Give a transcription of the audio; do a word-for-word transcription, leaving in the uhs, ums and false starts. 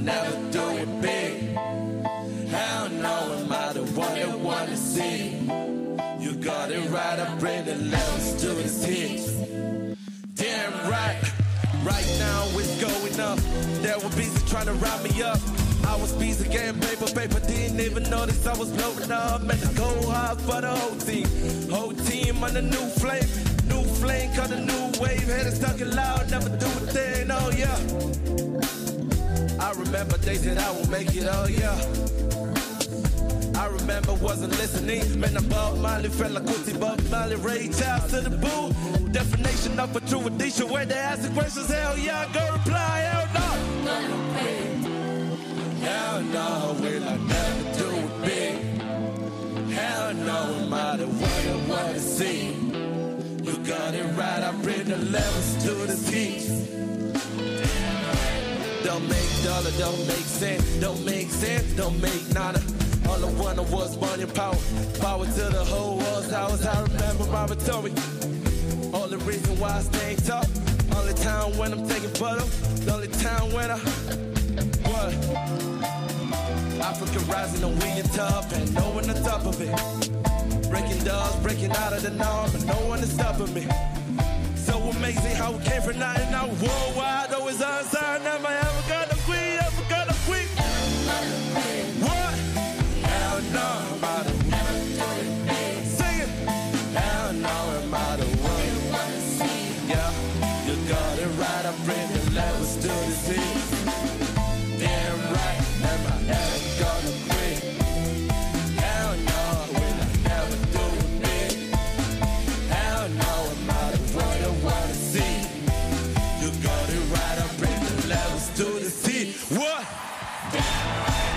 never do it big. Hell no, am I the one that wanna see? You got it right, I bring the levels to the hits. Damn right, right now it's going up. There were beats trying to wrap me up. I was busy getting paper, paper, didn't even notice I was blowing up. Man, I go hard for the whole team. Whole team on the new flame. New flame, cut a new wave. Head stuck it loud, never do a thing, oh yeah. I remember they said I will make it, oh yeah. I remember wasn't listening. Man, I'm Bob Marley, felt like Kuti, Bob Marley, Ray Charles to the boo. Definition of a true edition, where they ask the questions, hell yeah, go reply, hell no. Hell no, will I never do it big. Hell no, am I the one I wanna see? You got it right, I bring the levels to the seats. Don't make dollar, don't make cent, don't make sense, don't make nada. All I wanted was money and power. Power to the whole world's hours. I remember Mama told me. Only reason why I stay top. Only time when I'm taking photos. The only time when I what? Africa rising and we in top and no one on top of it. Breaking doors, breaking out of the norm, but no one is stopping me. So amazing how we came from nothing. Now worldwide, always unsigned. Never ever gonna quit, ever gonna quit. What? Hell no, am I the one? Sing it. Hell no, am I the one? Yeah, you got it right. I bring the levels to the seas. Damn right, am I ever gonna quit? Hell no, will I never do it big? Hell no, am I the one I wanna see? You got it right. I bring the levels to the sea. What?